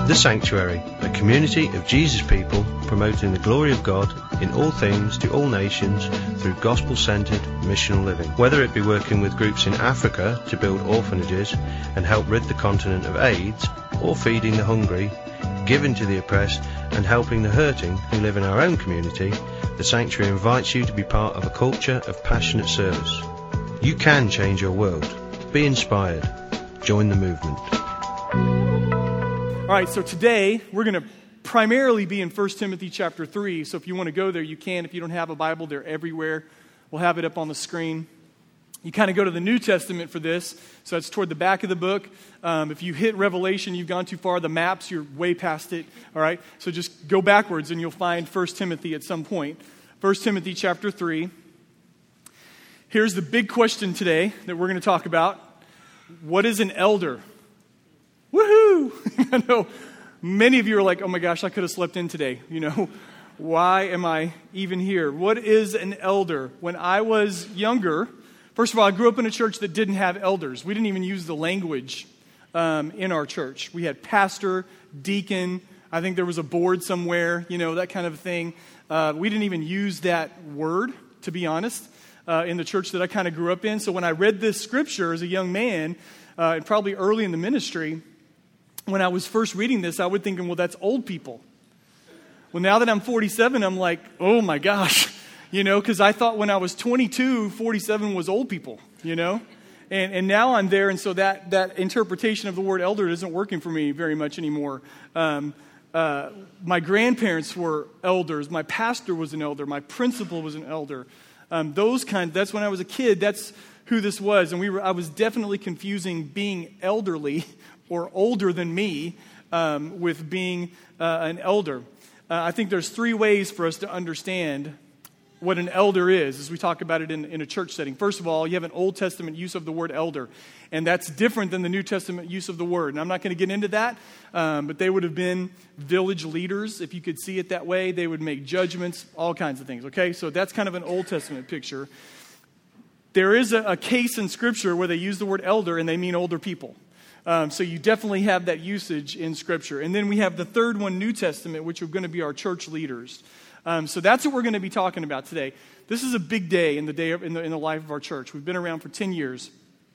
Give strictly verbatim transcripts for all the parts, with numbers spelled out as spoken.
The Sanctuary, a community of Jesus people promoting the glory of God in all things to all nations through gospel-centered missional living. Whether it be working with groups in Africa to build orphanages and help rid the continent of AIDS, or feeding the hungry, giving to the oppressed and helping the hurting who live in our own community, the Sanctuary invites you to be part of a culture of passionate service. You can change your world. Be inspired. Join the movement. All right, so today we're going to primarily be in First Timothy chapter three. So if you want to go there, you can. If you don't have a Bible, they're everywhere. We'll have it up on the screen. You kind of go to the New Testament for this, so it's toward the back of the book. Um, if you hit Revelation, you've gone too far. The maps, you're way past it, all right? So just go backwards and you'll find First Timothy at some point. First Timothy chapter three. Here's the big question today that we're going to talk about. What is an elder? Woohoo! I know many of you are like, oh my gosh, I could have slept in today. You know, why am I even here? What is an elder? When I was younger, first of all, I grew up in a church that didn't have elders. We didn't even use the language um, in our church. We had pastor, deacon. I think there was a board somewhere, you know, that kind of thing. Uh, we didn't even use that word, to be honest, uh, in the church that I kind of grew up in. So when I read this scripture as a young man, uh, and probably early in the ministry, when I was first reading this, I would think, well, that's old people. Well, now that I'm forty-seven, I'm like, oh my gosh, you know, because I thought when I was twenty-two, forty-seven was old people, you know, and and now I'm there, and so that that interpretation of the word elder isn't working for me very much anymore. Um, uh, my grandparents were elders. My pastor was an elder. My principal was an elder. Um, those kind. That's when I was a kid. That's who this was, and we were. I was definitely confusing being elderly or older than me um, with being uh, an elder. Uh, I think there's three ways for us to understand what an elder is as we talk about it in, in a church setting. First of all, you have an Old Testament use of the word elder, and that's different than the New Testament use of the word. And I'm not going to get into that, um, but they would have been village leaders, if you could see it that way. They would make judgments, all kinds of things, okay? So that's kind of an Old Testament picture. There is a, a case in Scripture where they use the word elder, and they mean older people. Um, so you definitely have that usage in Scripture. And then we have the third one, New Testament, which are going to be our church leaders. Um, so that's what we're going to be talking about today. This is a big day in the day in the, in the life of our church. We've been around for ten years,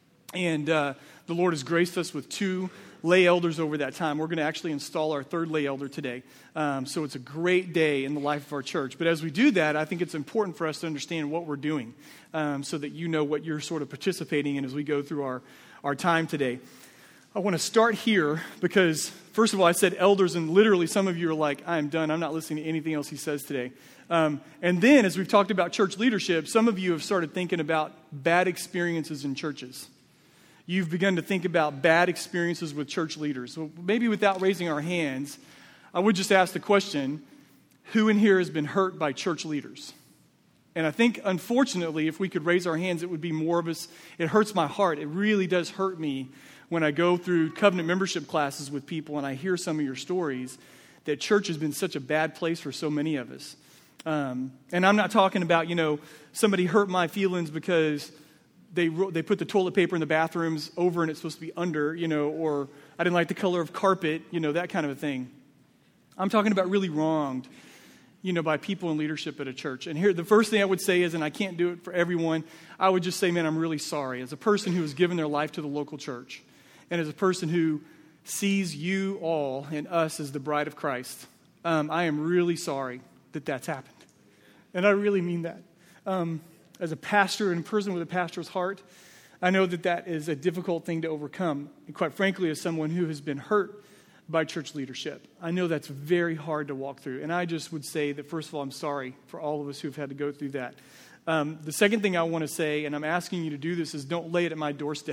and uh, the Lord has graced us with two lay elders over that time. We're going to actually install our third lay elder today. Um, so it's a great day in the life of our church. But as we do that, I think it's important for us to understand what we're doing um, so that you know what you're sort of participating in as we go through our, our time today. I want to start here because, first of all, I said elders, and literally some of you are like, I'm done. I'm not listening to anything else he says today. Um, and then, as we've talked about church leadership, some of you have started thinking about bad experiences in churches. You've begun to think about bad experiences with church leaders. So maybe without raising our hands, I would just ask the question, who in here has been hurt by church leaders? And I think, unfortunately, if we could raise our hands, it would be more of us. It hurts my heart. It really does hurt me when I go through covenant membership classes with people and I hear some of your stories, that church has been such a bad place for so many of us. Um, and I'm not talking about, you know, somebody hurt my feelings because they they put the toilet paper in the bathrooms over and it's supposed to be under, you know, or I didn't like the color of carpet, you know, that kind of a thing. I'm talking about really wronged, you know, by people in leadership at a church. And here, the first thing I would say is, and I can't do it for everyone, I would just say, man, I'm really sorry. As a person who has given their life to the local church, and as a person who sees you all and us as the bride of Christ, um, I am really sorry that that's happened. And I really mean that. Um, as a pastor and a person with a pastor's heart, I know that that is a difficult thing to overcome. And quite frankly, as someone who has been hurt by church leadership, I know that's very hard to walk through. And I just would say that, first of all, I'm sorry for all of us who've had to go through that. Um, the second thing I want to say, and I'm asking you to do this, is don't lay it at my doorstep.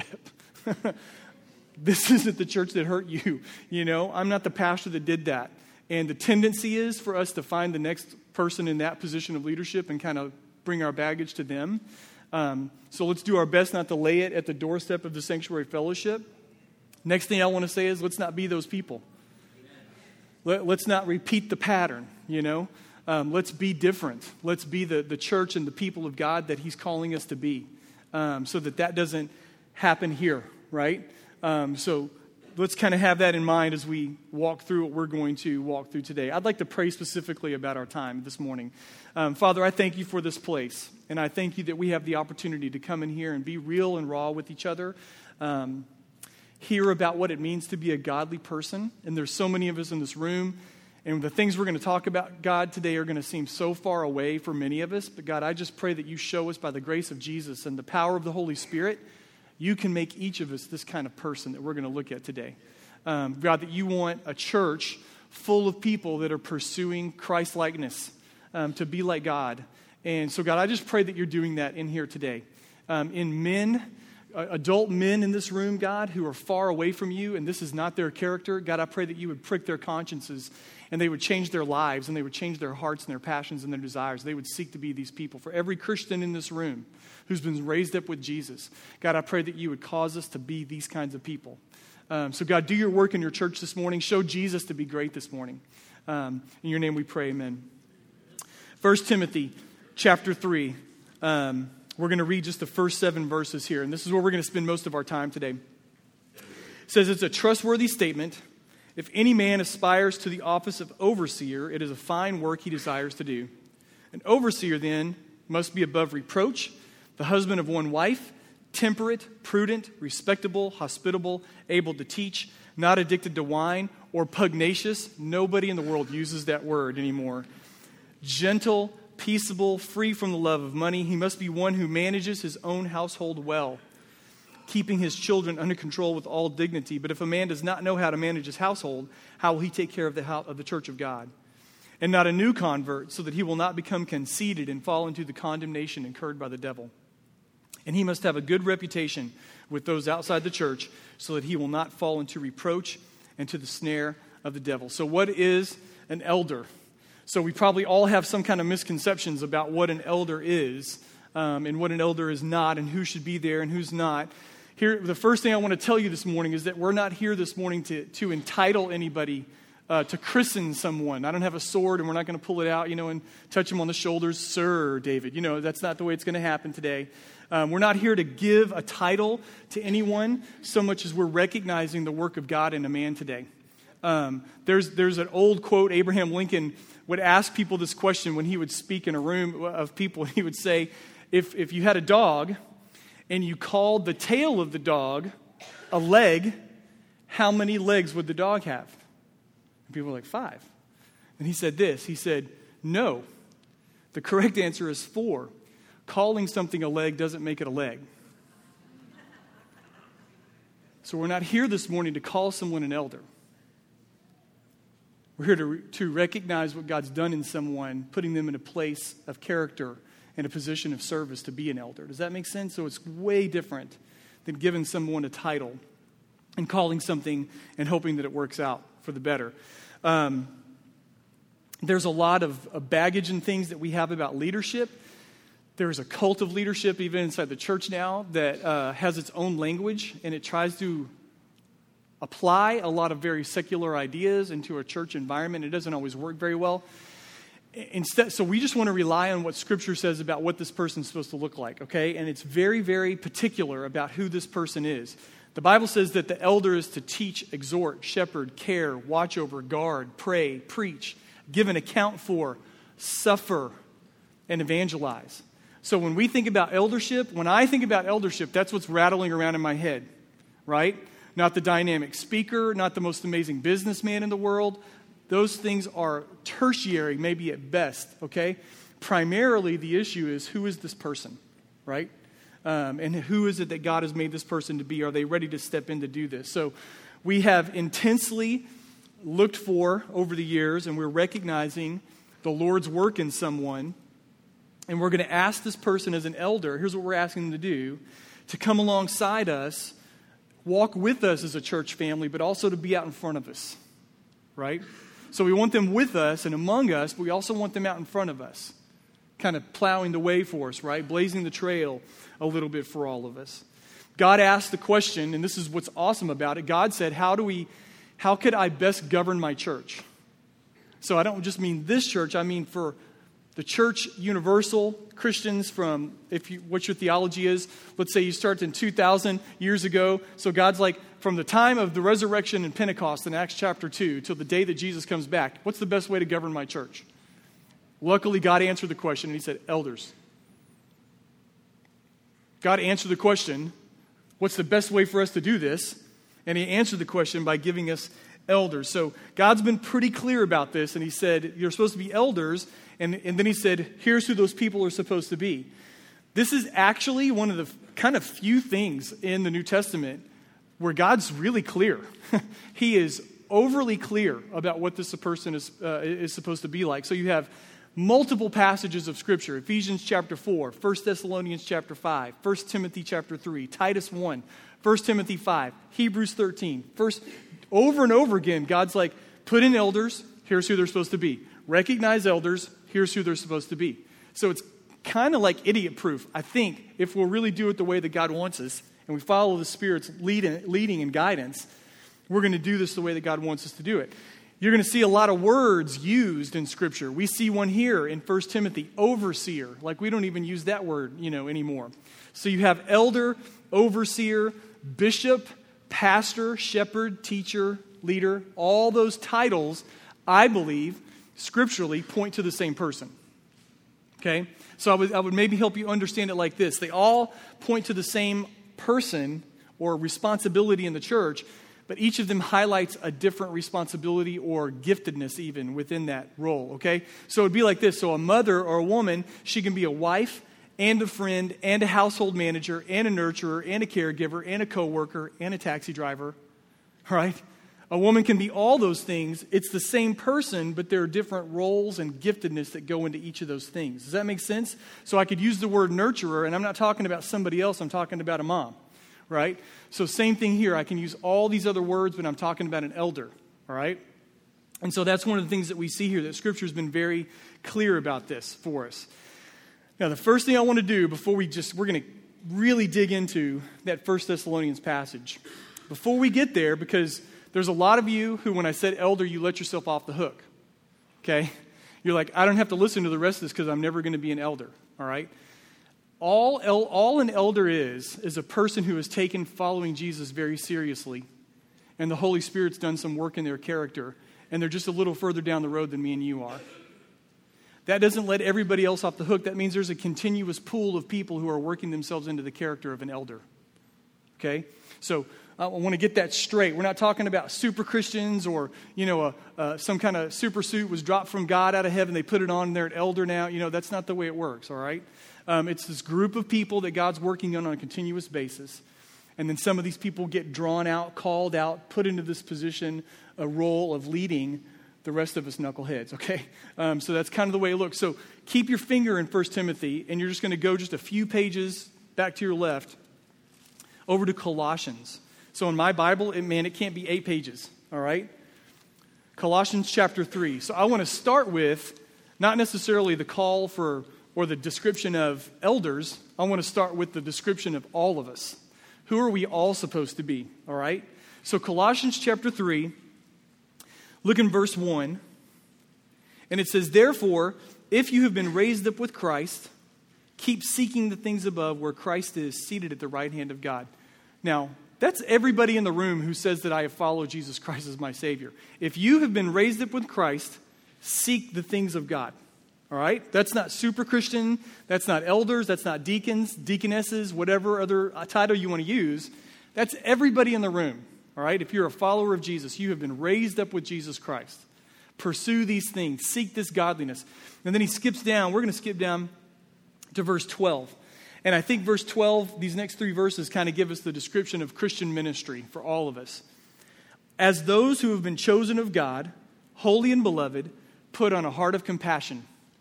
This isn't the church that hurt you. You know, I'm not the pastor that did that. And the tendency is for us to find the next person in that position of leadership and kind of bring our baggage to them. Um, so let's do our best not to lay it at the doorstep of the Sanctuary Fellowship. Next thing I want to say is let's not be those people. Let, let's not repeat the pattern, you know. Um, let's be different. Let's be the, the church and the people of God that he's calling us to be, um, so that that doesn't happen here, right? Um, so let's kind of have that in mind as we walk through what we're going to walk through today. I'd like to pray specifically about our time this morning. Um, Father, I thank you for this place, and I thank you that we have the opportunity to come in here and be real and raw with each other, um, hear about what it means to be a godly person. And there's so many of us in this room, and the things we're going to talk about, God, today are going to seem so far away for many of us. But God, I just pray that you show us by the grace of Jesus and the power of the Holy Spirit, you can make each of us this kind of person that we're going to look at today. Um, God, that you want a church full of people that are pursuing Christ-likeness, um, to be like God. And so, God, I just pray that you're doing that in here today. Um, in men, uh, adult men in this room, God, who are far away from you, and this is not their character, God, I pray that you would prick their consciences and they would change their lives and they would change their hearts and their passions and their desires. They would seek to be these people. For every Christian in this room who's been raised up with Jesus, God, I pray that you would cause us to be these kinds of people. Um, so, God, do your work in your church this morning. Show Jesus to be great this morning. Um, in your name we pray, amen. First Timothy chapter three. Um, we're going to read just the first seven verses here, and this is where we're going to spend most of our time today. It says, it's a trustworthy statement. If any man aspires to the office of overseer, it is a fine work he desires to do. An overseer, then, must be above reproach, the husband of one wife, temperate, prudent, respectable, hospitable, able to teach, not addicted to wine, or pugnacious. Nobody in the world uses that word anymore. Gentle, peaceable, free from the love of money. He must be one who manages his own household well, keeping his children under control with all dignity. But if a man does not know how to manage his household, how will he take care of the house, of the church of God? And not a new convert, so that he will not become conceited and fall into the condemnation incurred by the devil. And he must have a good reputation with those outside the church, so that he will not fall into reproach and to the snare of the devil. So what is an elder? So we probably all have some kind of misconceptions about what an elder is, um, and what an elder is not, and who should be there and who's not. Here, the first thing I want to tell you this morning is that we're not here this morning to, to entitle anybody Uh, to christen someone. I don't have a sword, and we're not going to pull it out, you know, and touch him on the shoulders, Sir David. You know, that's not the way it's going to happen today. Um, we're not here to give a title to anyone so much as we're recognizing the work of God in a man today. Um, there's there's an old quote. Abraham Lincoln would ask people this question when he would speak in a room of people. He would say, if if you had a dog and you called the tail of the dog a leg, how many legs would the dog have? And people were like, five. And he said this. He said, no. The correct answer is four. Calling something a leg doesn't make it a leg. So we're not here this morning to call someone an elder. We're here to, to recognize what God's done in someone, putting them in a place of character and a position of service to be an elder. Does that make sense? So it's way different than giving someone a title and calling something and hoping that it works out for the better. Um, there's a lot of, of baggage and things that we have about leadership. There's a cult of leadership even inside the church now that uh, has its own language, and it tries to apply a lot of very secular ideas into a church environment. It doesn't always work very well. Instead, so we just want to rely on what Scripture says about what this person's supposed to look like, okay? And it's very, very particular about who this person is. The Bible says that the elder is to teach, exhort, shepherd, care, watch over, guard, pray, preach, give an account for, suffer, and evangelize. So when we think about eldership, when I think about eldership, that's what's rattling around in my head, right? Not the dynamic speaker, not the most amazing businessman in the world. Those things are tertiary, maybe at best, okay? Primarily, the issue is, who is this person, right? Um, and who is it that God has made this person to be? Are they ready to step in to do this? So we have intensely looked for over the years, and we're recognizing the Lord's work in someone. And we're going to ask this person as an elder, here's what we're asking them to do, to come alongside us, walk with us as a church family, but also to be out in front of us, right? So we want them with us and among us, but we also want them out in front of us, kind of plowing the way for us, right? Blazing the trail a little bit for all of us. God asked the question, and this is what's awesome about it. God said, how do we, how could I best govern my church? So I don't just mean this church, I mean for The church universal, Christians from, if you, what your theology is, let's say you start in two thousand years ago. So God's like, from the time of the resurrection and Pentecost in Acts chapter two till the day that Jesus comes back, what's the best way to govern my church? Luckily, God answered the question and he said, elders. God answered the question, what's the best way for us to do this? And he answered the question by giving us elders. So God's been pretty clear about this, and he said, you're supposed to be elders, and, and then he said, here's who those people are supposed to be. This is actually one of the kind of few things in the New Testament where God's really clear. He is overly clear about what this person is, uh, is supposed to be like. So you have multiple passages of Scripture, Ephesians chapter four, First Thessalonians chapter five, First Timothy chapter three, Titus one, First Timothy five, Hebrews thirteen. First, over and over again, God's like, put in elders, here's who they're supposed to be. Recognize elders, here's who they're supposed to be. So it's kind of like idiot-proof, I think, if we'll really do it the way that God wants us, and we follow the Spirit's lead, leading and guidance, we're going to do this the way that God wants us to do it. You're going to see a lot of words used in Scripture. We see one here in First Timothy, overseer. Like we don't even use that word, you know, anymore. So you have elder, overseer, bishop, pastor, shepherd, teacher, leader. All those titles, I believe, scripturally point to the same person. Okay? So I would, I would maybe help you understand it like this. They all point to the same person or responsibility in the church, but each of them highlights a different responsibility or giftedness even within that role, okay? So it would be like this. So a mother or a woman, she can be a wife and a friend and a household manager and a nurturer and a caregiver and a coworker and a taxi driver, right? A woman can be all those things. It's the same person, but there are different roles and giftedness that go into each of those things. Does that make sense? So I could use the word nurturer, and I'm not talking about somebody else. I'm talking about a mom. Right? So same thing here. I can use all these other words, but I'm talking about an elder. All right? And so that's one of the things that we see here, that Scripture has been very clear about this for us. Now, the first thing I want to do before we just, we're going to really dig into that First Thessalonians passage. Before we get there, because there's a lot of you who, when I said elder, you let yourself off the hook. Okay? You're like, I don't have to listen to the rest of this because I'm never going to be an elder. All right? All, all an elder is, is a person who has taken following Jesus very seriously, and the Holy Spirit's done some work in their character, and they're just a little further down the road than me and you are. That doesn't let everybody else off the hook. That means there's a continuous pool of people who are working themselves into the character of an elder. Okay? So I want to get that straight. We're not talking about super Christians or, you know, a, uh, some kind of super suit was dropped from God out of heaven. They put it on, they're an elder now. You know, that's not the way it works, all right? Um, it's this group of people that God's working on on a continuous basis. And then some of these people get drawn out, called out, put into this position, a role of leading the rest of us knuckleheads, okay? Um, so that's kind of the way it looks. So keep your finger in First Timothy, and you're just going to go just a few pages back to your left over to Colossians. So in my Bible, it, man, it can't be eight pages, all right? Colossians chapter three. So I want to start with not necessarily the call for or the description of elders. I want to start with the description of all of us. Who are we all supposed to be, all right? So Colossians chapter three, look in verse one, and it says, therefore, if you have been raised up with Christ, keep seeking the things above where Christ is seated at the right hand of God. Now, that's everybody in the room who says that I have followed Jesus Christ as my Savior. If you have been raised up with Christ, seek the things of God. All right? That's not super Christian. That's not elders. That's not deacons, deaconesses, whatever other title you want to use. That's everybody in the room. All right? If you're a follower of Jesus, you have been raised up with Jesus Christ. Pursue these things. Seek this godliness. And then he skips down. We're going to skip down to verse twelve. And I think verse twelve, these next three verses kind of give us the description of Christian ministry for all of us. As those who have been chosen of God, holy and beloved, put on a heart of compassion,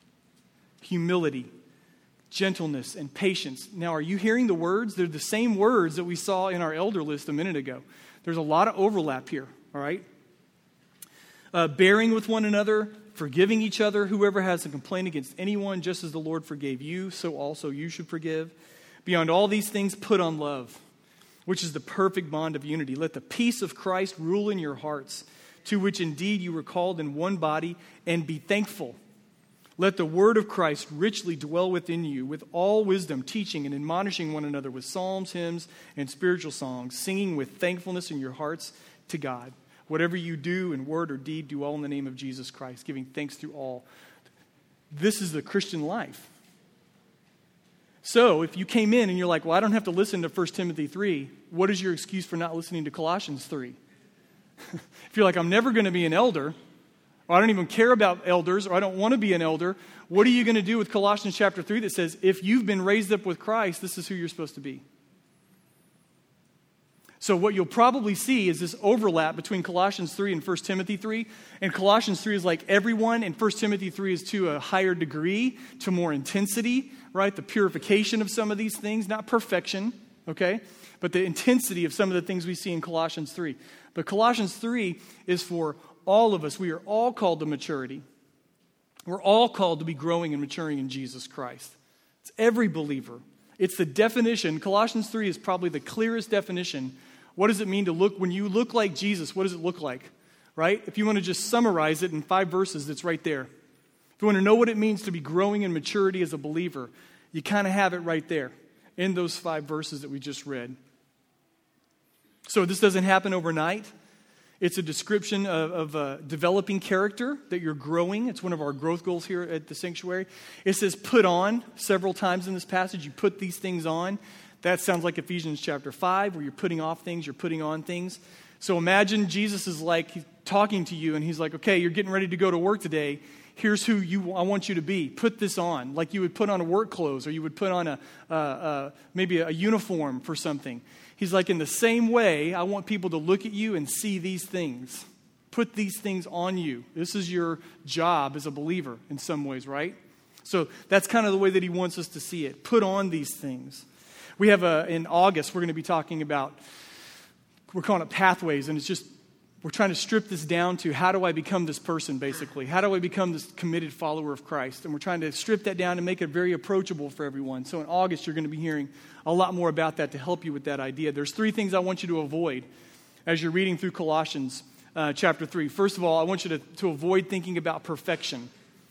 humility, gentleness, and patience. Now, are you hearing the words? They're the same words that we saw in our elder list a minute ago. There's a lot of overlap here, all right? Uh, bearing with one another, forgiving each other, whoever has a complaint against anyone, just as the Lord forgave you, so also you should forgive. Beyond all these things, put on love, which is the perfect bond of unity. Let the peace of Christ rule in your hearts, to which indeed you were called in one body, and be thankful. Let the word of Christ richly dwell within you with all wisdom, teaching and admonishing one another with psalms, hymns, and spiritual songs, singing with thankfulness in your hearts to God. Whatever you do in word or deed, do all in the name of Jesus Christ, giving thanks through all. This is the Christian life. So if you came in and you're like, well, I don't have to listen to First Timothy three, what is your excuse for not listening to Colossians three? If you're like, I'm never going to be an elder, or I don't even care about elders, or I don't want to be an elder, what are you going to do with Colossians chapter three that says, if you've been raised up with Christ, this is who you're supposed to be? So what you'll probably see is this overlap between Colossians three and First Timothy three. And Colossians three is like everyone, and First Timothy three is to a higher degree, to more intensity, right? The purification of some of these things, not perfection, okay? But the intensity of some of the things we see in Colossians three. But Colossians three is for all of us. We are all called to maturity. We're all called to be growing and maturing in Jesus Christ. It's every believer. It's the definition. Colossians three is probably the clearest definition. What does it mean to look, when you look like Jesus, what does it look like, right? If you want to just summarize it in five verses, it's right there. If you want to know what it means to be growing in maturity as a believer, you kind of have it right there in those five verses that we just read. So this doesn't happen overnight. It's a description of, of uh, developing character, that you're growing. It's one of our growth goals here at the sanctuary. It says put on several times in this passage. You put these things on. That sounds like Ephesians chapter five, where you're putting off things, you're putting on things. So imagine Jesus is like talking to you, and he's like, okay, you're getting ready to go to work today. Here's who you I want you to be. Put this on, like you would put on a work clothes, or you would put on a uh, uh, maybe a uniform for something. He's like, in the same way, I want people to look at you and see these things. Put these things on you. This is your job as a believer in some ways, right? So that's kind of the way that he wants us to see it. Put on these things. We have a, in August, we're going to be talking about, we're calling it pathways, and it's just, we're trying to strip this down to how do I become this person, basically? How do I become this committed follower of Christ? And we're trying to strip that down and make it very approachable for everyone. So in August, you're going to be hearing a lot more about that to help you with that idea. There's three things I want you to avoid as you're reading through Colossians uh, chapter three. First of all, I want you to, to avoid thinking about perfection.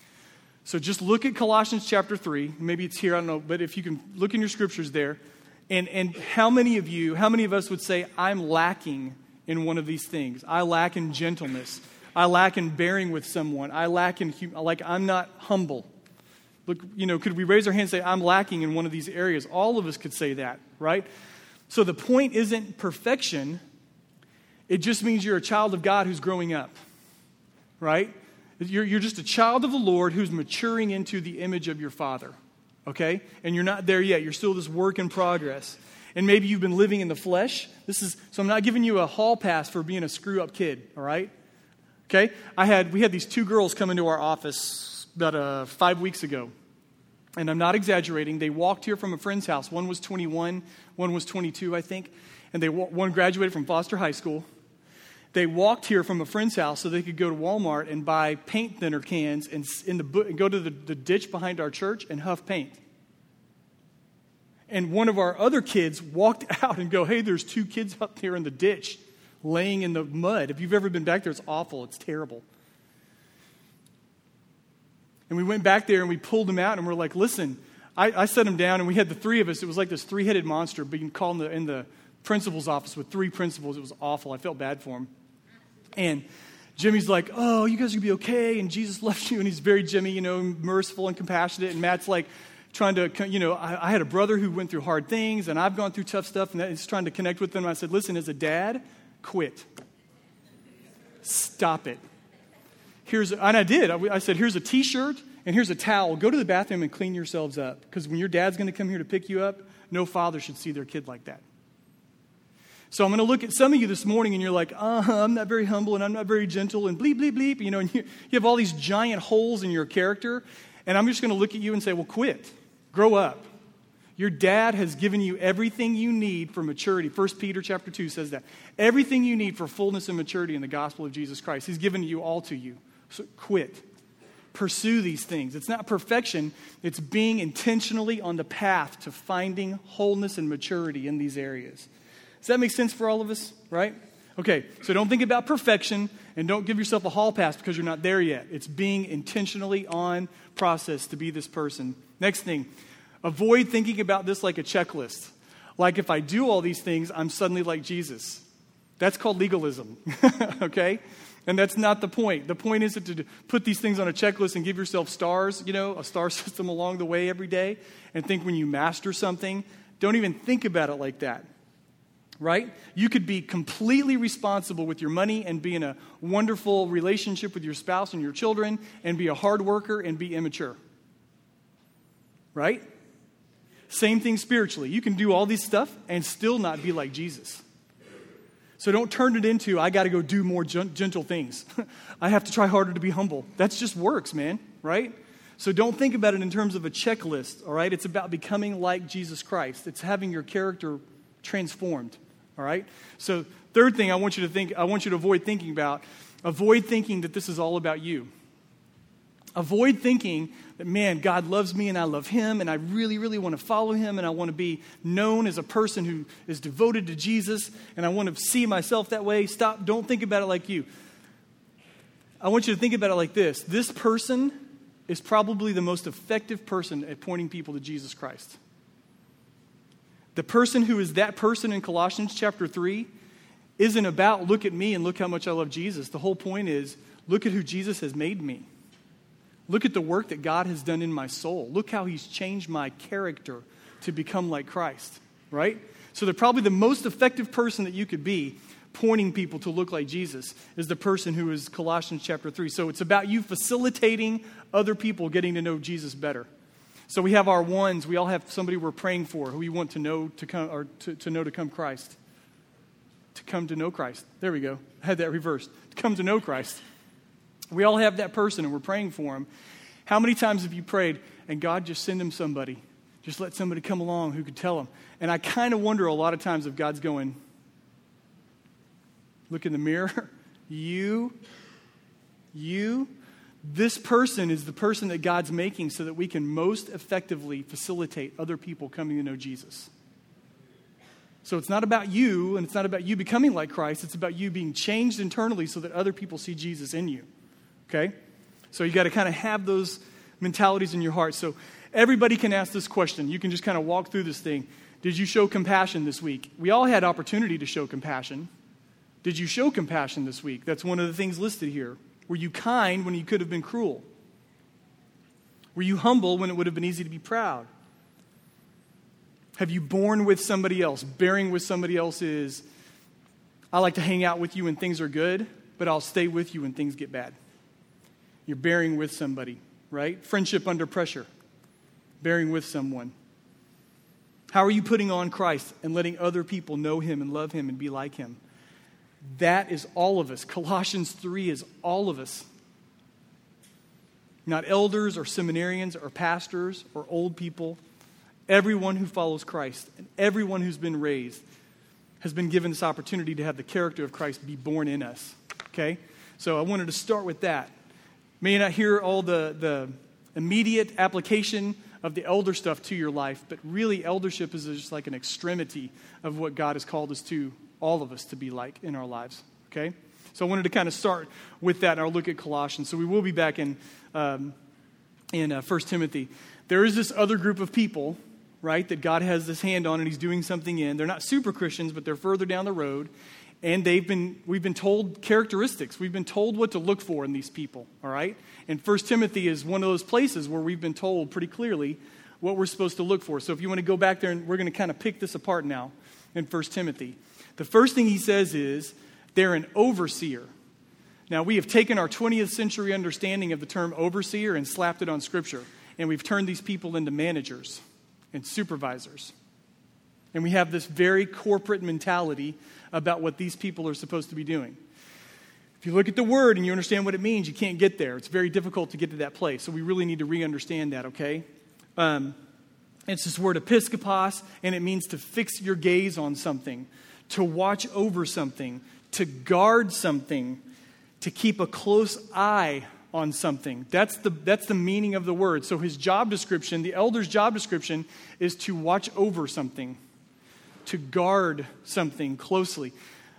So just look at Colossians chapter three. Maybe it's here, I don't know, but if you can look in your scriptures there. And, and how many of you, how many of us would say, I'm lacking in one of these things? I lack in gentleness. I lack in bearing with someone. I lack in, like, I'm not humble. Look, you know, could we raise our hand and say, I'm lacking in one of these areas? All of us could say that, right? So the point isn't perfection. It just means you're a child of God who's growing up, right? You're, you're just a child of the Lord who's maturing into the image of your Father, okay? And you're not there yet. You're still this work in progress. And maybe you've been living in the flesh. This is so I'm not giving you a hall pass for being a screw-up kid, all right? Okay? I had we had these two girls come into our office about uh, five weeks ago. And I'm not exaggerating. They walked here from a friend's house. One was twenty-one, one was twenty-two, I think. And they one graduated from Foster High School. They walked here from a friend's house so they could go to Walmart and buy paint thinner cans and in the and go to the, the ditch behind our church and huff paint. And one of our other kids walked out and go, hey, there's two kids up here in the ditch laying in the mud. If you've ever been back there, it's awful. It's terrible. And we went back there and we pulled them out and we're like, listen, I, I set them down and we had the three of us. It was like this three-headed monster being called in the, in the principal's office with three principals. It was awful. I felt bad for him. And Jimmy's like, oh, you guys are going to be okay. And Jesus loves you. And he's very Jimmy, you know, merciful and compassionate. And Matt's like trying to, you know, I, I had a brother who went through hard things and I've gone through tough stuff. And he's trying to connect with them. And I said, listen, as a dad, quit. Stop it. Here's, and I did. I, I said, here's a T-shirt and here's a towel. Go to the bathroom and clean yourselves up. Because when your dad's going to come here to pick you up, no father should see their kid like that. So I'm going to look at some of you this morning and you're like, uh, I'm not very humble and I'm not very gentle and bleep, bleep, bleep. You know, and you, you have all these giant holes in your character. And I'm just going to look at you and say, well, quit. Grow up. Your dad has given you everything you need for maturity. First Peter chapter two says that. Everything you need for fullness and maturity in the gospel of Jesus Christ. He's given you all to you. So quit. Pursue these things. It's not perfection. It's being intentionally on the path to finding wholeness and maturity in these areas. Does that make sense for all of us, right? Okay, so don't think about perfection and don't give yourself a hall pass because you're not there yet. It's being intentionally on process to be this person. Next thing, avoid thinking about this like a checklist. Like if I do all these things, I'm suddenly like Jesus. That's called legalism, okay? And that's not the point. The point isn't to put these things on a checklist and give yourself stars, you know, a star system along the way every day, and think when you master something, don't even think about it like that. Right? You could be completely responsible with your money and be in a wonderful relationship with your spouse and your children and be a hard worker and be immature. Right? Same thing spiritually. You can do all these stuff and still not be like Jesus. So don't turn it into, I got to go do more gentle things. I have to try harder to be humble. That just works, man. Right? So don't think about it in terms of a checklist. All right? It's about becoming like Jesus Christ. It's having your character transformed. All right? So third thing I want you to think, I want you to avoid thinking about, avoid thinking that this is all about you. Avoid thinking that, man, God loves me and I love him and I really, really want to follow him and I want to be known as a person who is devoted to Jesus and I want to see myself that way. Stop. Don't think about it like you. I want you to think about it like this. This person is probably the most effective person at pointing people to Jesus Christ. The person who is that person in Colossians chapter three isn't about look at me and look how much I love Jesus. The whole point is look at who Jesus has made me. Look at the work that God has done in my soul. Look how he's changed my character to become like Christ, right? So they're probably the most effective person that you could be pointing people to look like Jesus is the person who is Colossians chapter three. So it's about you facilitating other people getting to know Jesus better. So we have our ones. We all have somebody we're praying for who we want to know to come or to, to know to come Christ. To come to know Christ. There we go. I had that reversed. To come to know Christ. We all have that person and we're praying for him. How many times have you prayed and God just send him somebody? Just let somebody come along who could tell him. And I kind of wonder a lot of times if God's going, look in the mirror. You, you, this person is the person that God's making so that we can most effectively facilitate other people coming to know Jesus. So it's not about you, and it's not about you becoming like Christ. It's about you being changed internally so that other people see Jesus in you. Okay? So you got to kind of have those mentalities in your heart. So everybody can ask this question. You can just kind of walk through this thing. Did you show compassion this week? We all had opportunity to show compassion. Did you show compassion this week? That's one of the things listed here. Were you kind when you could have been cruel? Were you humble when it would have been easy to be proud? Have you borne with somebody else? Bearing with somebody else is, I like to hang out with you when things are good, but I'll stay with you when things get bad. You're bearing with somebody, right? Friendship under pressure. Bearing with someone. How are you putting on Christ and letting other people know him and love him and be like him? That is all of us. Colossians three is all of us. Not elders or seminarians or pastors or old people. Everyone who follows Christ and everyone who's been raised has been given this opportunity to have the character of Christ be born in us. Okay? So I wanted to start with that. May not hear all the, the immediate application of the elder stuff to your life, but really eldership is just like an extremity of what God has called us to, all of us to be like in our lives. Okay? So I wanted to kind of start with that and I'll look at Colossians. So we will be back in, um, in uh, First Timothy. There is this other group of people, right, that God has this hand on and he's doing something in. They're not super Christians, but they're further down the road. And they've been, we've been told characteristics. We've been told what to look for in these people, all right? And First Timothy is one of those places where we've been told pretty clearly what we're supposed to look for. So if you want to go back there, and we're going to kind of pick this apart now in First Timothy. The first thing he says is, they're an overseer. Now, we have taken our twentieth century understanding of the term overseer and slapped it on Scripture. And we've turned these people into managers and supervisors. And we have this very corporate mentality about what these people are supposed to be doing. If you look at the word and you understand what it means, you can't get there. It's very difficult to get to that place. So we really need to re-understand that, okay? Um, it's this word episkopos, and it means to fix your gaze on something, to watch over something, to guard something, to keep a close eye on something. That's the, that's the meaning of the word. So his job description, the elder's job description, is to watch over something, to guard something closely.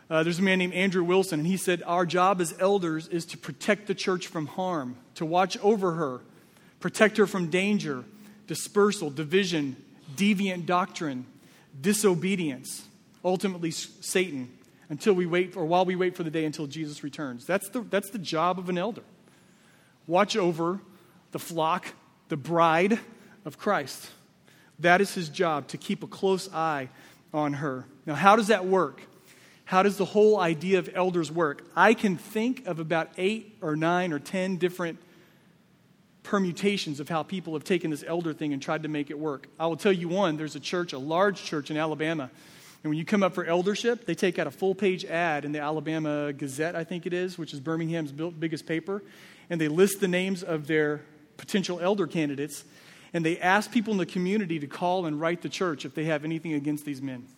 Uh, there's a man named Andrew Wilson, and he said, our job as elders is to protect the church from harm, to watch over her, protect her from danger, dispersal, division, deviant doctrine, disobedience, ultimately Satan, until we wait, or while we wait for the day until Jesus returns. That's the, that's the job of an elder. Watch over the flock, the bride of Christ. That is his job, to keep a close eye on her. Now, how does that work? How does the whole idea of elders work? I can think of about eight or nine or ten different permutations of how people have taken this elder thing and tried to make it work. I will tell you one. There's a church, a large church in Alabama, and when you come up for eldership, they take out a full-page ad in the Alabama Gazette, I think it is, which is Birmingham's biggest paper, and they list the names of their potential elder candidates, and they ask people in the community to call and write the church if they have anything against these men.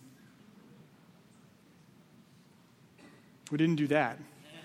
We didn't do that.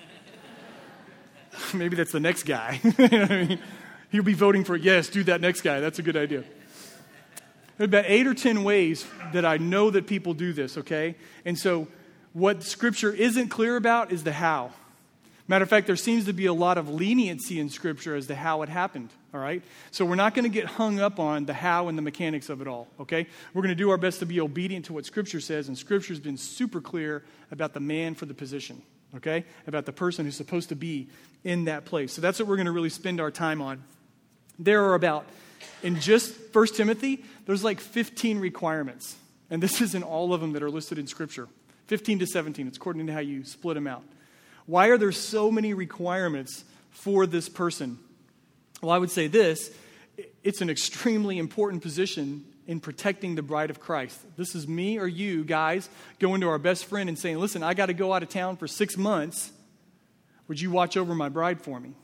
Maybe that's the next guy. You know what I mean? He'll be voting for, yes, do that next guy. That's a good idea. There are about eight or ten ways that I know that people do this, okay? And so what Scripture isn't clear about is the how. Matter of fact, there seems to be a lot of leniency in Scripture as to how it happened, all right? So we're not going to get hung up on the how and the mechanics of it all, okay? We're going to do our best to be obedient to what Scripture says, and Scripture's been super clear about the man for the position, okay? About the person who's supposed to be in that place. So that's what we're going to really spend our time on. There are about, in just First Timothy, there's like fifteen requirements, and this isn't all of them that are listed in Scripture. fifteen to seventeen, it's according to how you split them out. Why are there so many requirements for this person? Well, I would say this, it's an extremely important position in protecting the bride of Christ. This is me or you guys going to our best friend and saying, listen, I got to go out of town for six months. Would you watch over my bride for me?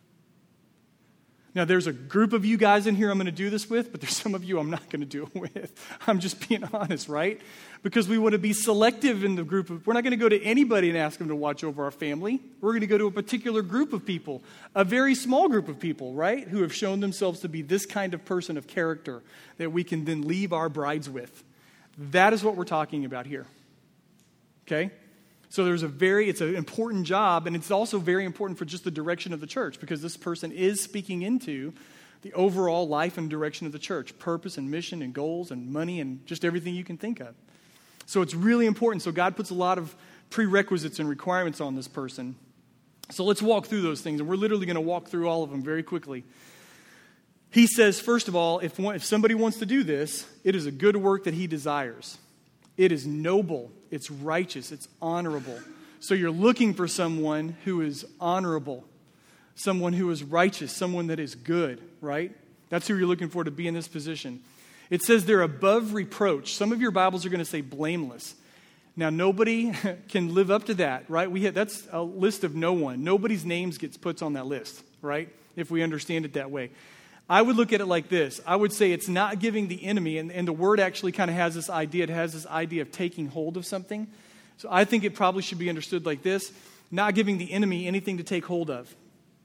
Now, there's a group of you guys in here I'm going to do this with, but there's some of you I'm not going to do it with. I'm just being honest, right? Because we want to be selective in the group of, we're not going to go to anybody and ask them to watch over our family. We're going to go to a particular group of people, a very small group of people, right? Who have shown themselves to be this kind of person of character that we can then leave our brides with. That is what we're talking about here. Okay? So there's a very, it's an important job, and it's also very important for just the direction of the church, because this person is speaking into the overall life and direction of the church, purpose and mission and goals and money and just everything you can think of. So it's really important. So God puts a lot of prerequisites and requirements on this person. So let's walk through those things, and we're literally going to walk through all of them very quickly. He says, first of all, if one, if somebody wants to do this, it is a good work that he desires. It is noble, it's righteous, it's honorable. So you're looking for someone who is honorable, someone who is righteous, someone that is good, right? That's who you're looking for to be in this position. It says they're above reproach. Some of your Bibles are going to say blameless. Now, nobody can live up to that, right? We have, that's a list of no one. Nobody's names gets put on that list, right? If we understand it that way. I would look at it like this. I would say it's not giving the enemy, and, and the word actually kind of has this idea. It has this idea of taking hold of something. So I think it probably should be understood like this. Not giving the enemy anything to take hold of.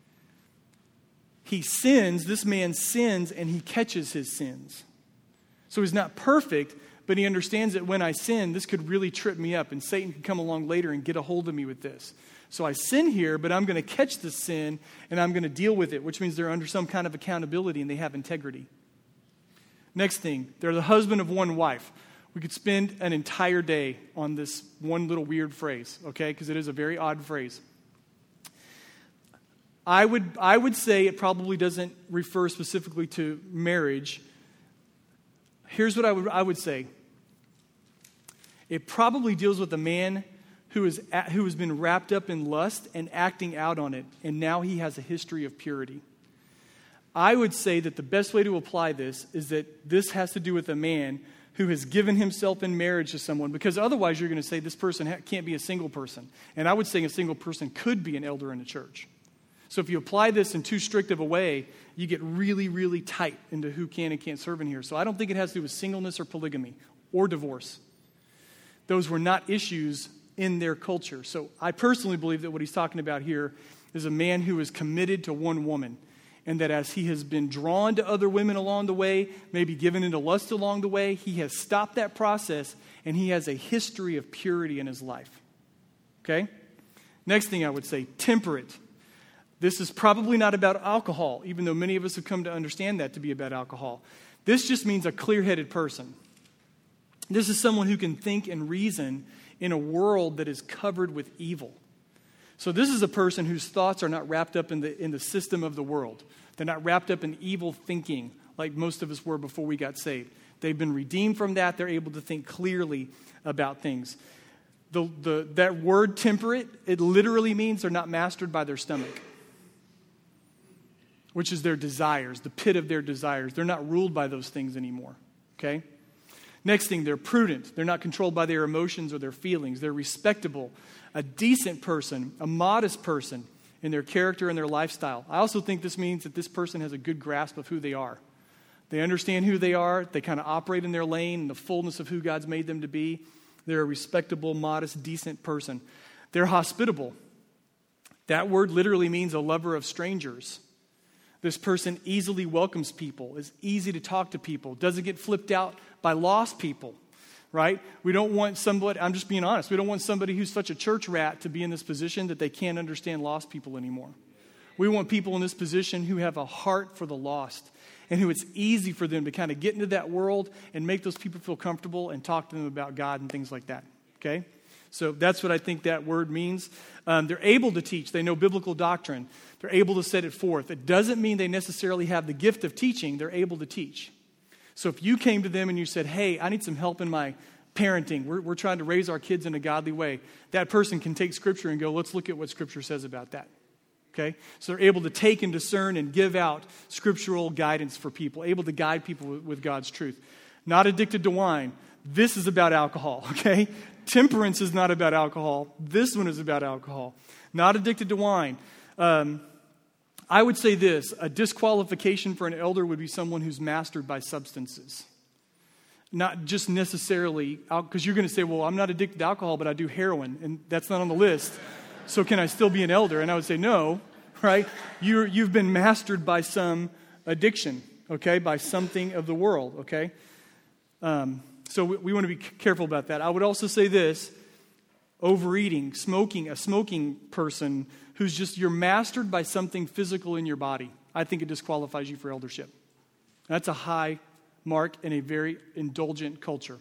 He sins, this man sins, and he catches his sins. So he's not perfect, but he understands that when I sin, this could really trip me up, and Satan could come along later and get a hold of me with this. So I sin here, but I'm going to catch the sin, and I'm going to deal with it, which means they're under some kind of accountability, and they have integrity. Next thing, they're the husband of one wife. We could spend an entire day on this one little weird phrase, okay, because it is a very odd phrase. I would, I would say it probably doesn't refer specifically to marriage. Here's what I would, I would say. It probably deals with a man who is at, who has been wrapped up in lust and acting out on it, and now he has a history of purity. I would say that the best way to apply this is that this has to do with a man who has given himself in marriage to someone, because otherwise you're going to say this person ha- can't be a single person. And I would say a single person could be an elder in the church. So if you apply this in too strict of a way, you get really, really tight into who can and can't serve in here. So I don't think it has to do with singleness or polygamy or divorce. Those were not issues in their culture. So I personally believe that what he's talking about here is a man who is committed to one woman, and that as he has been drawn to other women along the way, maybe given into lust along the way, he has stopped that process, and he has a history of purity in his life. Okay? Next thing I would say, temperate. This is probably not about alcohol, even though many of us have come to understand that to be about alcohol. This just means a clear-headed person. This is someone who can think and reason in a world that is covered with evil. So this is a person whose thoughts are not wrapped up in the in the system of the world. They're not wrapped up in evil thinking like most of us were before we got saved. They've been redeemed from that. They're able to think clearly about things. The, the, that word temperate, it literally means they're not mastered by their stomach, which is their desires, the pit of their desires. They're not ruled by those things anymore, okay? Next thing, they're prudent. They're not controlled by their emotions or their feelings. They're respectable, a decent person, a modest person in their character and their lifestyle. I also think this means that this person has a good grasp of who they are. They understand who they are. They kind of operate in their lane, in the fullness of who God's made them to be. They're a respectable, modest, decent person. They're hospitable. That word literally means a lover of strangers. This person easily welcomes people, is easy to talk to people, doesn't get flipped out by lost people, right? We don't want somebody, I'm just being honest, we don't want somebody who's such a church rat to be in this position that they can't understand lost people anymore. We want people in this position who have a heart for the lost and who it's easy for them to kind of get into that world and make those people feel comfortable and talk to them about God and things like that, okay? So that's what I think that word means. Um, they're able to teach. They know biblical doctrine. They're able to set it forth. It doesn't mean they necessarily have the gift of teaching. They're able to teach. So if you came to them and you said, hey, I need some help in my parenting. We're, we're trying to raise our kids in a godly way. That person can take Scripture and go, let's look at what Scripture says about that. Okay? So they're able to take and discern and give out scriptural guidance for people, able to guide people with, with God's truth. Not addicted to wine. This is about alcohol, okay? Temperance is not about alcohol. This one is about alcohol. Not addicted to wine. Um, I would say this, a disqualification for an elder would be someone who's mastered by substances. Not just necessarily, because you're going to say, well, I'm not addicted to alcohol, but I do heroin, and that's not on the list. So can I still be an elder? And I would say no, right? You're, you've been mastered by some addiction, okay? By something of the world, okay? Um, so we, we want to be careful about that. I would also say this, overeating, smoking, a smoking person who's just, you're mastered by something physical in your body. I think it disqualifies you for eldership. That's a high mark in a very indulgent culture.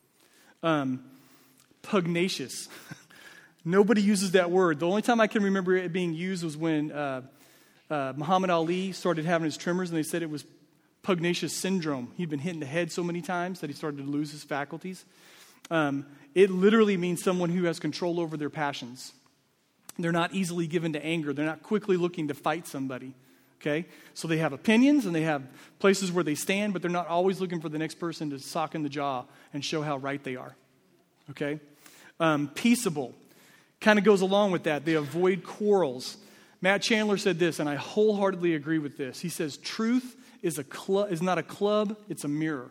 Um, pugnacious. Nobody uses that word. The only time I can remember it being used was when uh, uh, Muhammad Ali started having his tremors, and they said it was pugnacious syndrome. He'd been hit in the head so many times that he started to lose his faculties. Um, it literally means someone who has control over their passions. They're not easily given to anger. They're not quickly looking to fight somebody. Okay? So they have opinions and they have places where they stand, but they're not always looking for the next person to sock in the jaw and show how right they are. Okay? Um, peaceable. Kind of goes along with that. They avoid quarrels. Matt Chandler said this, and I wholeheartedly agree with this. He says, truth is a cl- is not a club, it's a mirror.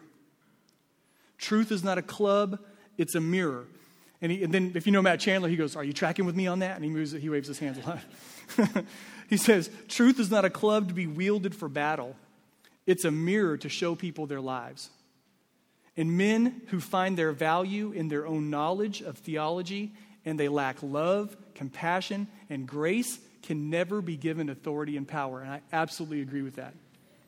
Truth is not a club, it's a mirror. And, he, and then if you know Matt Chandler, he goes, are you tracking with me on that? And he moves, he waves his hands a lot. He says, truth is not a club to be wielded for battle. It's a mirror to show people their lives. And men who find their value in their own knowledge of theology and they lack love, compassion, and grace can never be given authority and power. And I absolutely agree with that.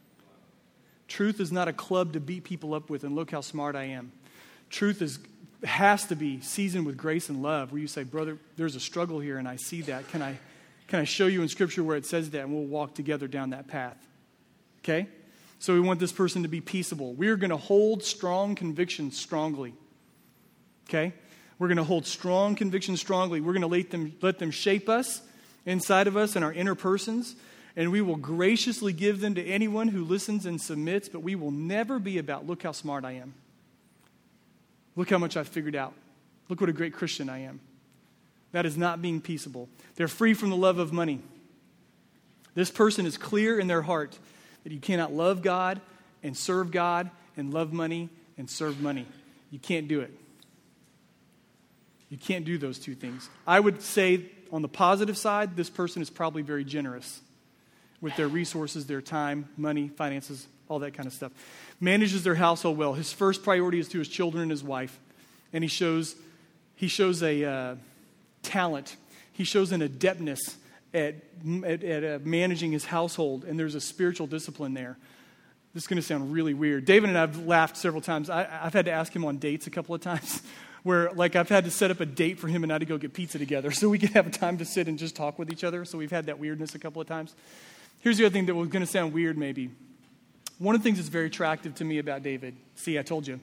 Truth is not a club to beat people up with and look how smart I am. Truth is has to be seasoned with grace and love, where you say, brother, there's a struggle here and I see that. Can I can I show you in Scripture where it says that, and we'll walk together down that path. Okay? So we want this person to be peaceable. We're going to hold strong convictions strongly. Okay? We're going to hold strong convictions strongly. We're going to let them, let them shape us inside of us and our inner persons, and we will graciously give them to anyone who listens and submits, but we will never be about, look how smart I am. Look how much I've figured out. Look what a great Christian I am. That is not being peaceable. They're free from the love of money. This person is clear in their heart that you cannot love God and serve God and love money and serve money. You can't do it. You can't do those two things. I would say on the positive side, this person is probably very generous with their resources, their time, money, finances, all that kind of stuff. Manages their household well. His first priority is to his children and his wife. And he shows he shows a uh, talent. He shows an adeptness at, at, at uh, managing his household, and there's a spiritual discipline there. This is going to sound really weird. David and I have laughed several times. I, I've had to ask him on dates a couple of times where, like, I've had to set up a date for him and I to go get pizza together so we could have a time to sit and just talk with each other. So we've had that weirdness a couple of times. Here's the other thing that was going to sound weird maybe. One of the things that's very attractive to me about David, see, I told you.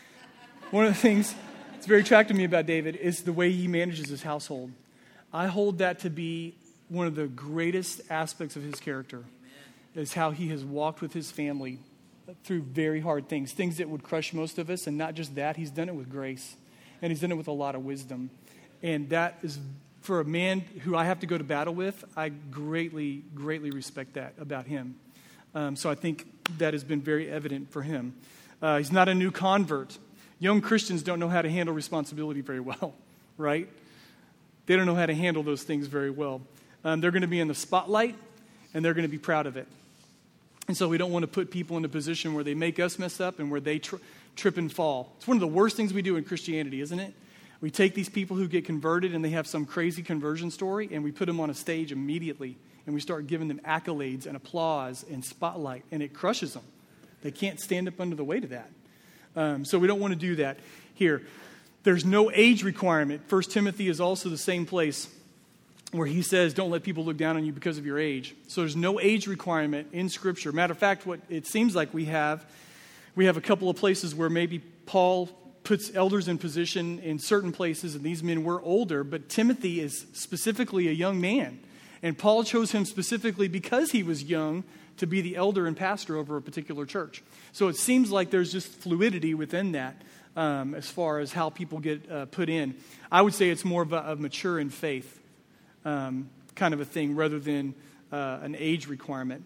One of the things that's very attractive to me about David is the way he manages his household. I hold that to be one of the greatest aspects of his character. Amen. Is how he has walked with his family through very hard things, things that would crush most of us, and not just that, he's done it with grace, and he's done it with a lot of wisdom. And that is, for a man who I have to go to battle with, I greatly, greatly respect that about him. Um, so I think that has been very evident for him. Uh, he's not a new convert. Young Christians don't know how to handle responsibility very well, right? They don't know how to handle those things very well. Um, they're going to be in the spotlight, and they're going to be proud of it. And so we don't want to put people in a position where they make us mess up and where they tri- trip and fall. It's one of the worst things we do in Christianity, isn't it? We take these people who get converted and they have some crazy conversion story, and we put them on a stage immediately, and we start giving them accolades and applause and spotlight, and it crushes them. They can't stand up under the weight of that. Um, so we don't want to do that here. There's no age requirement. First Timothy is also the same place where he says, don't let people look down on you because of your age. So there's no age requirement in Scripture. Matter of fact, what it seems like we have, we have a couple of places where maybe Paul puts elders in position in certain places, and these men were older, but Timothy is specifically a young man. And Paul chose him specifically because he was young to be the elder and pastor over a particular church. So it seems like there's just fluidity within that um, as far as how people get uh, put in. I would say it's more of a, a mature in faith Um, kind of a thing rather than uh, an age requirement.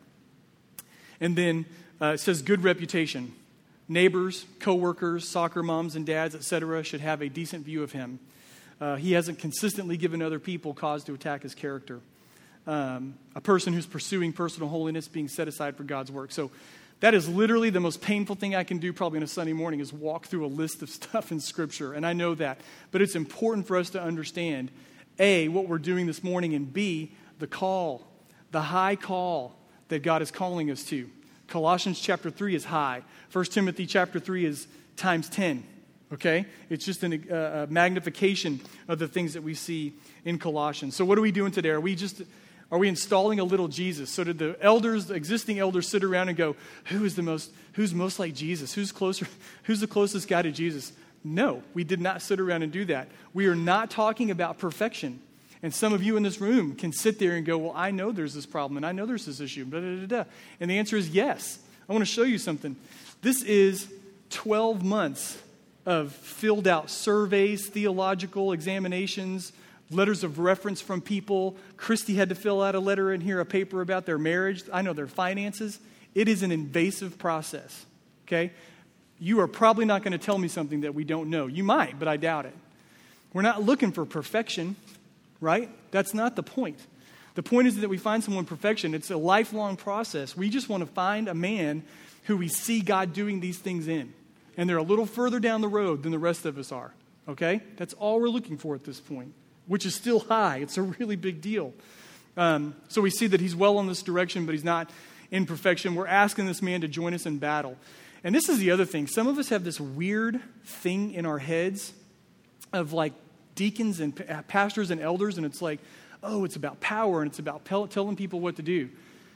And then uh, it says good reputation. Neighbors, coworkers, soccer moms and dads, et cetera should have a decent view of him. Uh, he hasn't consistently given other people cause to attack his character. Um, a person who's pursuing personal holiness being set aside for God's work. So that is literally the most painful thing I can do probably on a Sunday morning is walk through a list of stuff in Scripture. And I know that. But it's important for us to understand A, what we're doing this morning, and B, the call, the high call that God is calling us to. Colossians chapter three is high. First Timothy chapter three is times ten, okay? It's just an, uh, a magnification of the things that we see in Colossians. So what are we doing today? Are we just, are we installing a little Jesus? So did the elders, the existing elders sit around and go, who is the most, who's most like Jesus? Who's closer, who's the closest guy to Jesus? No, we did not sit around and do that. We are not talking about perfection. And some of you in this room can sit there and go, well, I know there's this problem, and I know there's this issue, da, da, da, da. And the answer is yes. I want to show you something. This is twelve months of filled out surveys, theological examinations, letters of reference from people. Christy had to fill out a letter in here, a paper about their marriage. I know their finances. It is an invasive process, okay? You are probably not going to tell me something that we don't know. You might, but I doubt it. We're not looking for perfection, right? That's not the point. The point is that we find someone perfection. It's a lifelong process. We just want to find a man who we see God doing these things in. And they're a little further down the road than the rest of us are, okay? That's all we're looking for at this point, which is still high. It's a really big deal. Um, so we see that he's well on this direction, but he's not in perfection. We're asking this man to join us in battle. And this is the other thing. Some of us have this weird thing in our heads of like deacons and pastors and elders, and it's like, oh, it's about power and it's about telling people what to do.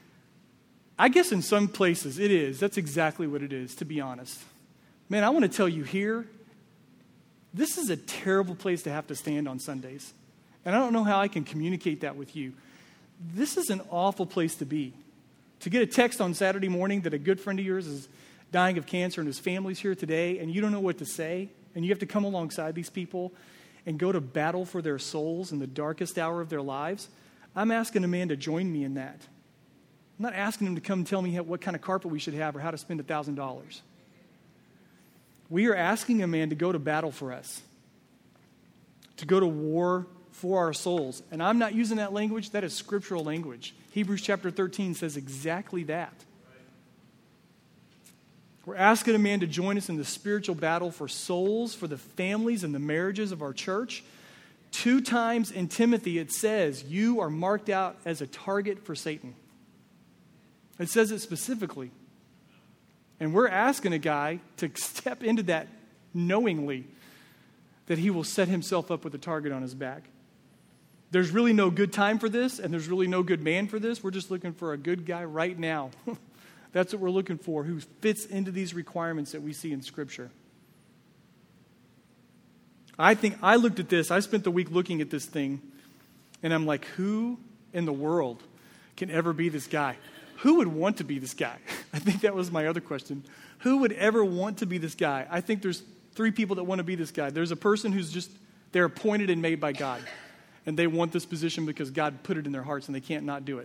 I guess in some places it is. That's exactly what it is, to be honest. Man, I want to tell you here, this is a terrible place to have to stand on Sundays. And I don't know how I can communicate that with you. This is an awful place to be. To get a text on Saturday morning that a good friend of yours is dying of cancer and his family's here today, and you don't know what to say, and you have to come alongside these people and go to battle for their souls in the darkest hour of their lives. I'm asking a man to join me in that. I'm not asking him to come tell me how, what kind of carpet we should have or how to spend one thousand dollars. We are asking a man to go to battle for us, to go to war for our souls. And I'm not using that language. That is scriptural language. Hebrews chapter thirteen says exactly that. We're asking a man to join us in the spiritual battle for souls, for the families and the marriages of our church, Two times in Timothy it says, you are marked out as a target for Satan. It says it specifically. And we're asking a guy to step into that knowingly, that he will set himself up with a target on his back. There's really no good time for this, and there's really no good man for this. We're just looking for a good guy right now. That's what we're looking for, who fits into these requirements that we see in Scripture. I think I looked at this. I spent the week looking at this thing, and I'm like, who in the world can ever be this guy? Who would want to be this guy? I think that was my other question. Who would ever want to be this guy? I think there's three people that want to be this guy. There's a person who's just, they're appointed and made by God, and they want this position because God put it in their hearts and they can't not do it.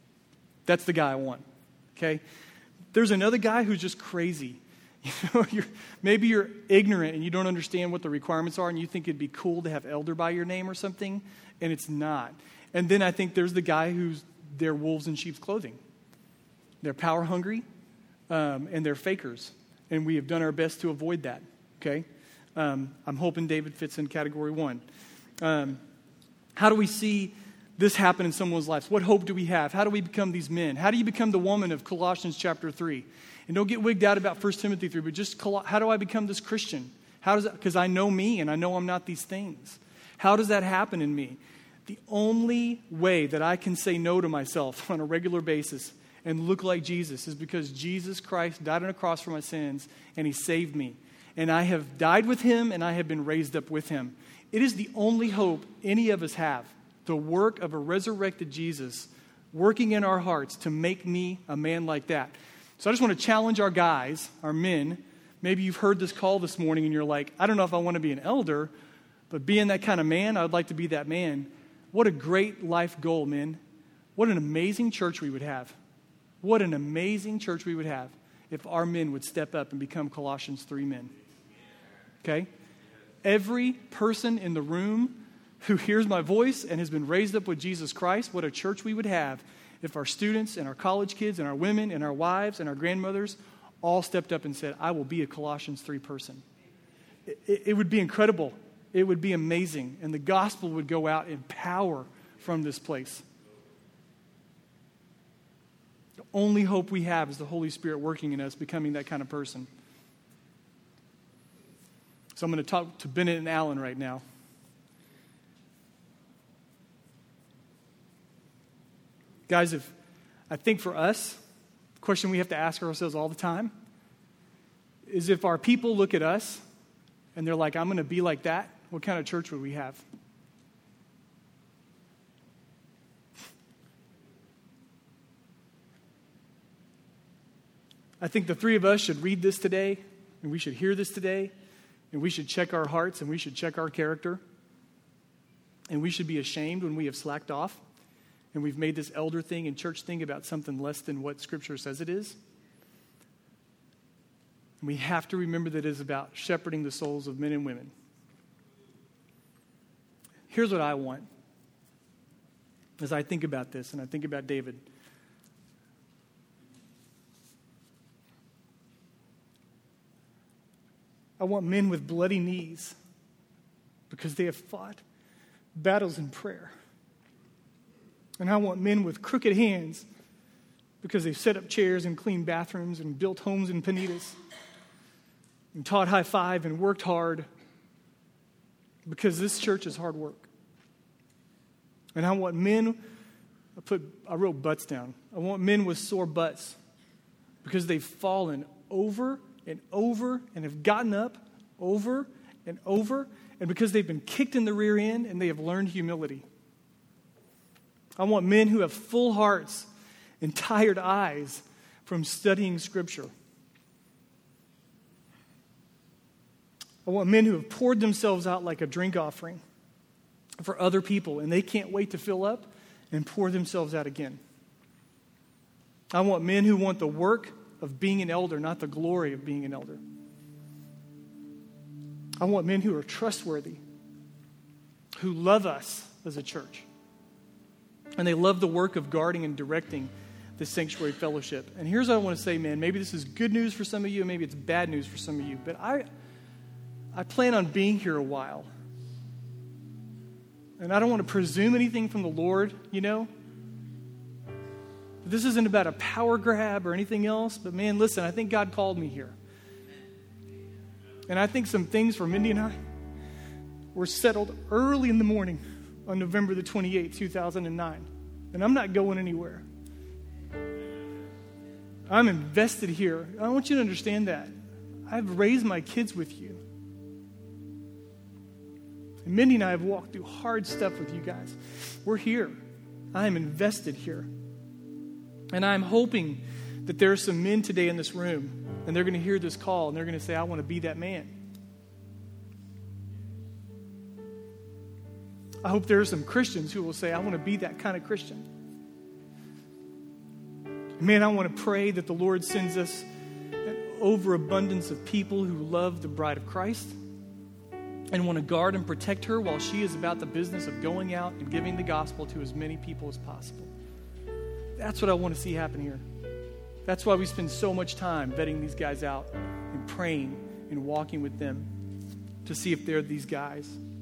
That's the guy I want, okay? There's another guy who's just crazy. You know, you're, maybe you're ignorant and you don't understand what the requirements are and you think it'd be cool to have elder by your name or something, and it's not. And then I think there's the guy who's, they're wolves in sheep's clothing. They're power hungry, um, and they're fakers. And we have done our best to avoid that, okay? Um, I'm hoping David fits in category one. Um, how do we see this happen in someone's lives? What hope do we have? How do we become these men? How do you become the woman of Colossians chapter three? And don't get wigged out about First Timothy three, but just how do I become this Christian? How does that, because I know me and I know I'm not these things. How does that happen in me? The only way that I can say no to myself on a regular basis and look like Jesus is because Jesus Christ died on a cross for my sins and he saved me. And I have died with him and I have been raised up with him. It is the only hope any of us have. The work of a resurrected Jesus working in our hearts to make me a man like that. So I just want to challenge our guys, our men. Maybe you've heard this call this morning and you're like, I don't know if I want to be an elder, but being that kind of man, I'd like to be that man. What a great life goal, men. What an amazing church we would have. What an amazing church we would have if our men would step up and become Colossians three men. Okay? Every person in the room who hears my voice and has been raised up with Jesus Christ, what a church we would have if our students and our college kids and our women and our wives and our grandmothers all stepped up and said, I will be a Colossians three person. It, it, it would be incredible. It would be amazing. And the gospel would go out in power from this place. The only hope we have is the Holy Spirit working in us, becoming that kind of person. So I'm going to talk to Bennett and Alan right now. Guys, if I think for us, the question we have to ask ourselves all the time is if our people look at us and they're like, I'm going to be like that, what kind of church would we have? I think the three of us should read this today, and we should hear this today, and we should check our hearts, and we should check our character, and we should be ashamed when we have slacked off, and we've made this elder thing and church thing about something less than what Scripture says it is. And we have to remember that it is about shepherding the souls of men and women. Here's what I want as I think about this, and I think about David. I want men with bloody knees because they have fought battles in prayer. And I want men with crooked hands because they've set up chairs and cleaned bathrooms and built homes in Panitas and taught high five and worked hard because this church is hard work. And I want men, I put, I wrote butts down. I want men with sore butts because they've fallen over and over and have gotten up over and over, and because they've been kicked in the rear end and they have learned humility. I want men who have full hearts and tired eyes from studying Scripture. I want men who have poured themselves out like a drink offering for other people, and they can't wait to fill up and pour themselves out again. I want men who want the work of being an elder, not the glory of being an elder. I want men who are trustworthy, who love us as a church. And they love the work of guarding and directing the sanctuary fellowship. And here's what I want to say, man. Maybe this is good news for some of you, and maybe it's bad news for some of you. But I, I plan on being here a while. And I don't want to presume anything from the Lord, you know. This isn't about a power grab or anything else. But man, listen, I think God called me here. And I think some things for Mindy and I were settled early in the morning on November the twenty-eighth, two thousand nine. And I'm not going anywhere. I'm invested here. I want you to understand that. I've raised my kids with you. And Mindy and I have walked through hard stuff with you guys. We're here. I am invested here. And I'm hoping that there are some men today in this room, and they're going to hear this call, and they're going to say, I want to be that man. I hope there are some Christians who will say, I want to be that kind of Christian. Man, I want to pray that the Lord sends us an overabundance of people who love the bride of Christ and want to guard and protect her while she is about the business of going out and giving the gospel to as many people as possible. That's what I want to see happen here. That's why we spend so much time vetting these guys out and praying and walking with them to see if they're these guys.